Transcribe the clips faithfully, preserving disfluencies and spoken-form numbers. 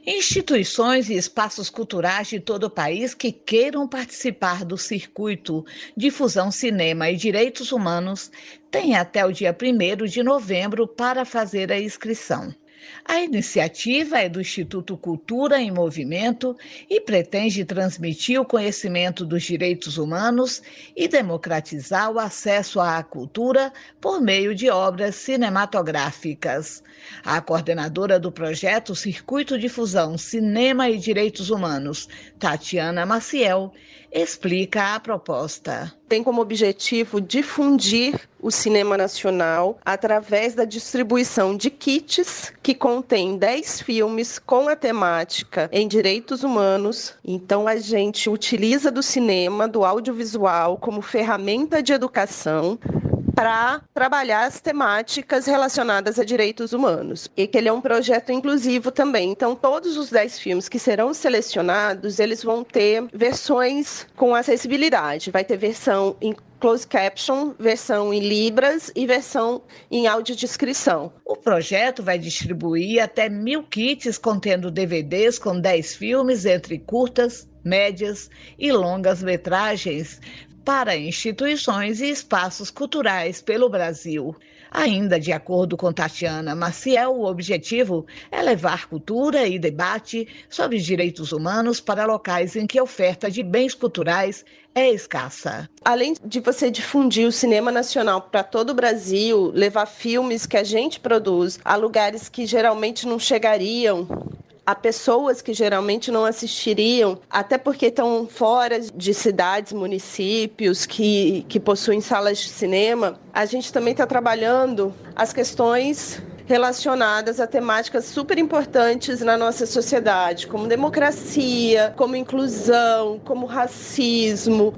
Instituições e espaços culturais de todo o país que queiram participar do circuito Difusão Cinema e Direitos Humanos têm até o dia primeiro de novembro para fazer a inscrição. A iniciativa é do Instituto Cultura em Movimento e pretende transmitir o conhecimento dos direitos humanos e democratizar o acesso à cultura por meio de obras cinematográficas. A coordenadora do projeto Circuito Difusão Cinema e Direitos Humanos, Tatiana Maciel, explica a proposta. Tem como objetivo difundir o cinema nacional através da distribuição de kits que contém dez filmes com a temática em direitos humanos. Então, a gente utiliza do cinema, do audiovisual, como ferramenta de educação para trabalhar as temáticas relacionadas a direitos humanos. E que ele é um projeto inclusivo também. Então, todos os dez filmes que serão selecionados, eles vão ter versões com acessibilidade. Vai ter versão em closed caption, versão em libras e versão em audiodescrição. O projeto vai distribuir até mil kits contendo D V Ds com dez filmes entre curtas, médias e longas metragens para instituições e espaços culturais pelo Brasil. Ainda de acordo com Tatiana Maciel, o objetivo é levar cultura e debate sobre direitos humanos para locais em que a oferta de bens culturais é escassa. Além de você difundir o cinema nacional para todo o Brasil, levar filmes que a gente produz a lugares que geralmente não chegariam, a pessoas que geralmente não assistiriam, até porque estão fora de cidades, municípios que, que possuem salas de cinema, a gente também está trabalhando as questões relacionadas a temáticas super importantes na nossa sociedade, como democracia, como inclusão, como racismo,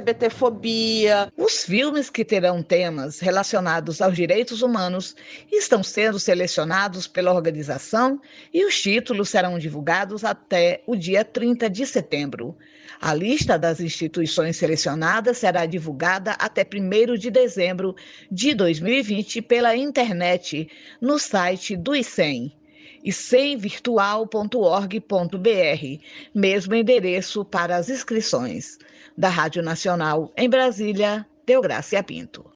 LGBTfobia. Os filmes que terão temas relacionados aos direitos humanos estão sendo selecionados pela organização e os títulos serão divulgados até o dia trinta de setembro. A lista das instituições selecionadas será divulgada até primeiro de dezembro de dois mil e vinte pela internet, no site do I C E M, i c e m virtual ponto org ponto b r, mesmo endereço para as inscrições. Da Rádio Nacional em Brasília, Deográcia Pinto.